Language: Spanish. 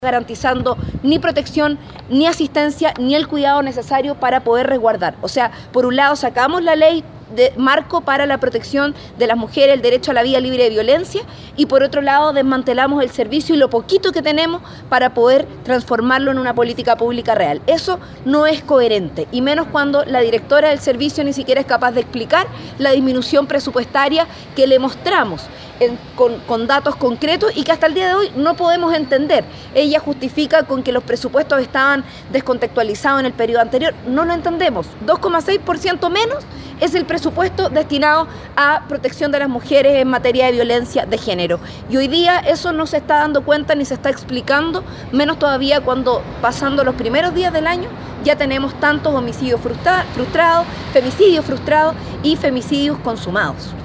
garantizando ni protección, ni asistencia, ni el cuidado necesario para poder resguardar. O sea, por un lado sacamos la ley de marco para la protección de las mujeres, el derecho a la vida libre de violencia, y por otro lado desmantelamos el servicio y lo poquito que tenemos para poder transformarlo en una política pública real. Eso no es coherente, y menos cuando la directora del servicio ni siquiera es capaz de explicar la disminución presupuestaria que le mostramos con datos concretos y que hasta el día de hoy no podemos entender. Ella justifica con que los presupuestos estaban descontextualizados en el periodo anterior. No lo entendemos. 2,6% menos es el presupuesto destinado a protección de las mujeres en materia de violencia de género. Y hoy día eso no se está dando cuenta ni se está explicando, menos todavía cuando pasando los primeros días del año ya tenemos tantos homicidios frustrados, femicidios frustrados y femicidios consumados.